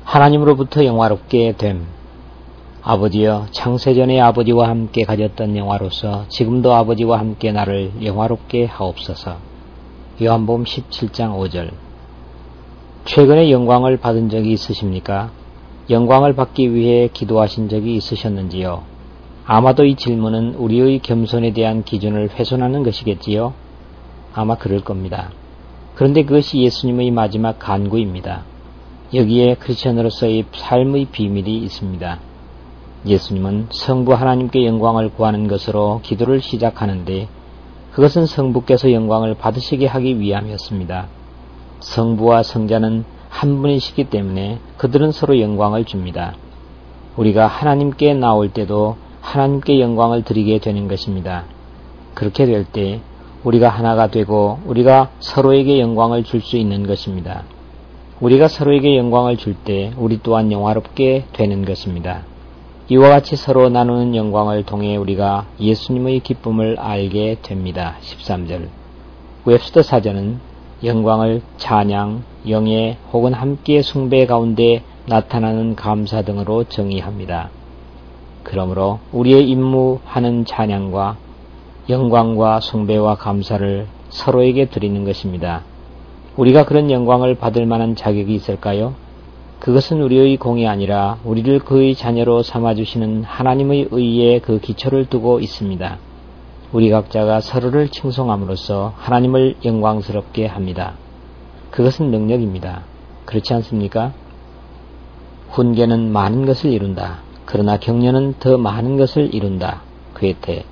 하나님으로부터 영화롭게 됨. 아버지여, 창세전에 아버지와 함께 가졌던 영화로서 지금도 아버지와 함께 나를 영화롭게 하옵소서. 요한복음 17장 5절. 최근에 영광을 받은 적이 있으십니까? 영광을 받기 위해 기도하신 적이 있으셨는지요? 아마도 이 질문은 우리의 겸손에 대한 기준을 훼손하는 것이겠지요? 아마 그럴 겁니다. 그런데 그것이 예수님의 마지막 간구입니다. 여기에 크리스천으로서의 삶의 비밀이 있습니다. 예수님은 성부 하나님께 영광을 구하는 것으로 기도를 시작하는데 그것은 성부께서 영광을 받으시게 하기 위함이었습니다. 성부와 성자는 한 분이시기 때문에 그들은 서로 영광을 줍니다. 우리가 하나님께 나올 때도 하나님께 영광을 드리게 되는 것입니다. 그렇게 될 때 우리가 하나가 되고 우리가 서로에게 영광을 줄 수 있는 것입니다. 우리가 서로에게 영광을 줄 때 우리 또한 영화롭게 되는 것입니다. 이와 같이 서로 나누는 영광을 통해 우리가 예수님의 기쁨을 알게 됩니다. 13절. 웹스터 사전은 영광을 찬양, 영예 혹은 함께 숭배 가운데 나타나는 감사 등으로 정의합니다. 그러므로 우리의 임무하는 찬양과 영광과 숭배와 감사를 서로에게 드리는 것입니다. 우리가 그런 영광을 받을 만한 자격이 있을까요? 그것은 우리의 공이 아니라 우리를 그의 자녀로 삼아주시는 하나님의 의에 그 기초를 두고 있습니다. 우리 각자가 서로를 칭송함으로써 하나님을 영광스럽게 합니다. 그것은 능력입니다. 그렇지 않습니까? 훈계는 많은 것을 이룬다. 그러나 격려는 더 많은 것을 이룬다. 괴테.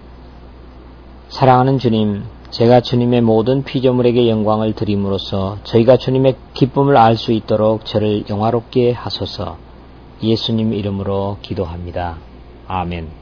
사랑하는 주님, 제가 주님의 모든 피조물에게 영광을 드림으로써 저희가 주님의 기쁨을 알 수 있도록 저를 영화롭게 하소서. 예수님 이름으로 기도합니다. 아멘.